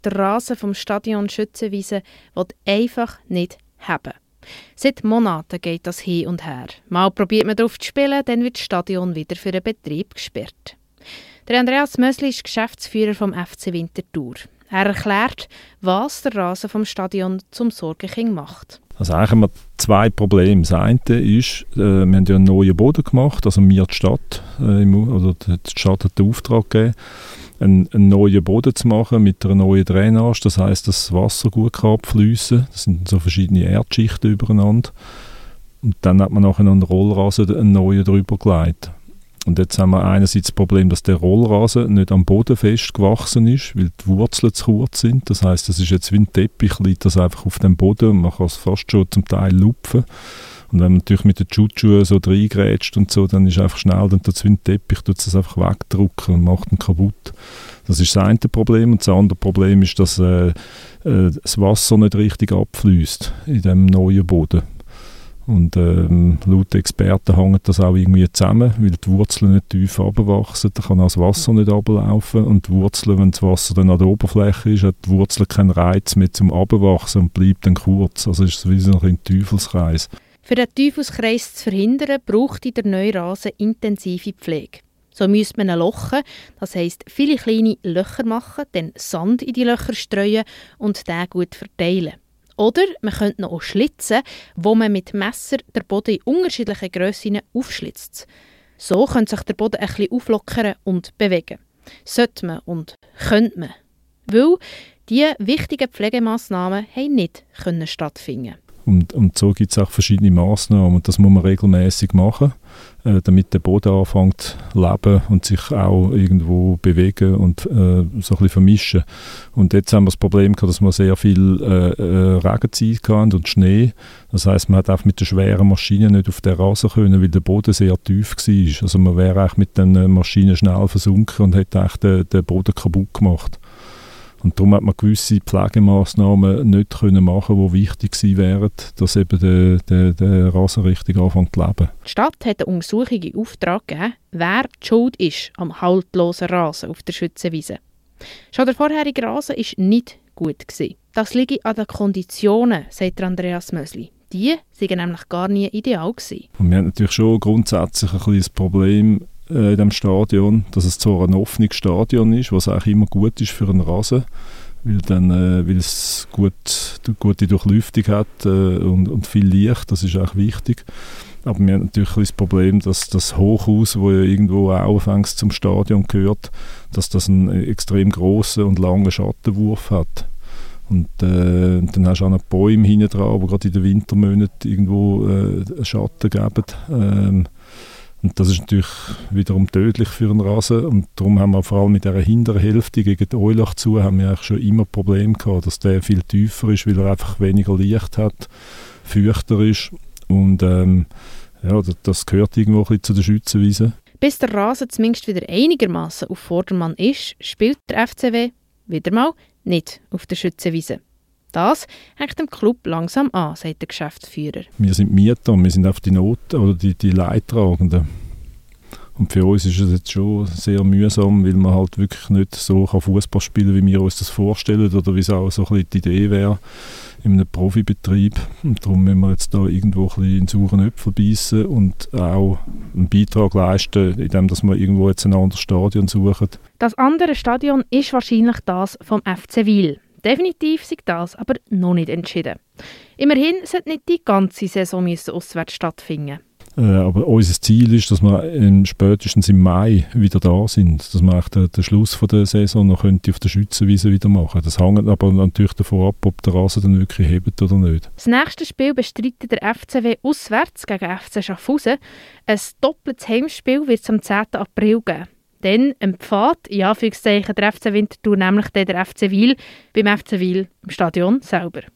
Der Rasen vom Stadion Schützenwiese will einfach nicht haben. Seit Monaten geht das hin und her. Mal probiert man darauf zu spielen, dann wird das Stadion wieder für den Betrieb gesperrt. Der Andreas Mösli ist Geschäftsführer vom FC Winterthur. Er erklärt, was der Rasen vom Stadion zum Sorgenkind macht. Also eigentlich haben wir zwei Probleme. Das eine ist, wir haben ja einen neuen Boden gemacht, also wir die Stadt, oder die Stadt hat den Auftrag gegeben, einen neuen Boden zu machen mit einer neuen Drainage. Das heisst, dass das Wasser gut abfliessen kann. Das sind so verschiedene Erdschichten übereinander. Und dann hat man nachher noch einen Rollrasen, einen neuen drüber gelegt. Und jetzt haben wir einerseits das Problem, dass der Rollrasen nicht am Boden fest gewachsen ist, weil die Wurzeln zu kurz sind. Das heisst, das ist jetzt wie ein Teppich, liegt das einfach auf dem Boden und man kann es fast schon zum Teil lupfen. Und wenn man natürlich mit den Schutzschuhen so reingrätscht und so, dann ist einfach schnell, dann tut es wie ein Teppich, tut es einfach wegdrücken und macht ihn kaputt. Das ist das eine Problem. Und das andere Problem ist, dass das Wasser nicht richtig abfließt in diesem neuen Boden. Und laut Experten hängt das auch irgendwie zusammen, weil die Wurzeln nicht tief runterwachsen, da kann auch das Wasser nicht runterlaufen und die Wurzeln, wenn das Wasser dann an der Oberfläche ist, hat die Wurzel keinen Reiz mehr zum Runterwachsen und bleibt dann kurz. Also ist es wie so ein Teufelskreis. Für den Teufelskreis zu verhindern, braucht der neue Rasen intensive Pflege. So müsste man ihn lochen, das heisst viele kleine Löcher machen, dann Sand in die Löcher streuen und den gut verteilen. Oder man könnte noch auch schlitzen, wo man mit Messer den Boden in unterschiedlichen Grössen aufschlitzt. So könnte sich der Boden ein bisschen auflockern und bewegen. Sollte man und könnte man. Weil diese wichtigen Pflegemassnahmen nicht stattfinden. Und so gibt es auch verschiedene Massnahmen und das muss man regelmäßig machen, damit der Boden anfängt zu leben und sich auch irgendwo bewegen und so ein bisschen vermischen. Und jetzt haben wir das Problem gehabt, dass wir sehr viel Regenzeit hatten und Schnee. Das heisst, man hat auch mit der schweren Maschine nicht auf den Rasen können, weil der Boden sehr tief war. Also man wäre eigentlich mit den Maschinen schnell versunken und hätte eigentlich den Boden kaputt gemacht. Und darum hat man gewisse Pflegemaßnahmen nicht können machen, die wichtig gewesen wären, dass eben der Rasen richtig anfängt zu leben. Die Stadt hat eine Untersuchung in Auftrag gegeben, wer die Schuld ist am haltlosen Rasen auf der Schützenwiese. Schon der vorherige Rasen war nicht gut gewesen. Das liegt an den Konditionen, sagt Andreas Mösli. Die waren nämlich gar nie ideal gewesen. Und wir haben natürlich schon grundsätzlich ein kleines Problem in diesem Stadion, dass es zwar ein offenes Stadion ist, was eigentlich immer gut ist für einen Rasen, weil es gute Durchlüftung hat und viel Licht, das ist auch wichtig. Aber wir haben natürlich das Problem, dass das Hochhaus, das ja irgendwo auch anfangs zum Stadion gehört, dass das einen extrem grossen und langen Schattenwurf hat. Und dann hast du auch noch Bäume hinten dran, die gerade in den Wintermonaten irgendwo Schatten geben. Und das ist natürlich wiederum tödlich für einen Rasen. Und darum haben wir vor allem mit dieser hinteren Hälfte gegen die Eulach zu, haben wir eigentlich schon immer Probleme gehabt, dass der viel tiefer ist, weil er einfach weniger Licht hat, feuchter ist. Und das gehört irgendwo ein bisschen zu der Schützenwiese. Bis der Rasen zumindest wieder einigermaßen auf Vordermann ist, spielt der FCW wieder mal nicht auf der Schützenwiese. Das hängt dem Club langsam an, sagt der Geschäftsführer. Wir sind Mieter und wir sind auf die die Leidtragenden. Und für uns ist es jetzt schon sehr mühsam, weil man halt wirklich nicht so Fußball spielen kann, wie wir uns das vorstellen oder wie es auch so ein bisschen die Idee wäre in einem Profibetrieb. Und darum müssen wir jetzt da irgendwo ein bisschen in sauren Äpfel beißen und auch einen Beitrag leisten, indem wir irgendwo jetzt ein anderes Stadion suchen. Das andere Stadion ist wahrscheinlich das vom FC Wil. Definitiv ist das aber noch nicht entschieden. Immerhin sollte nicht die ganze Saison auswärts stattfinden. Aber unser Ziel ist, dass wir spätestens im Mai wieder da sind. Dass wir den Schluss der Saison noch auf der Schützenwiese wieder machen. Das hängt aber natürlich davon ab, ob der Rasen dann wirklich hebt oder nicht. Das nächste Spiel bestreitet der FCW auswärts gegen FC Schaffhausen. Ein doppeltes Heimspiel wird es am 10. April geben. Dann empfiehlt, in Anführungszeichen, der FC Winterthur, nämlich der FC Wil, beim FC Wil im Stadion selber.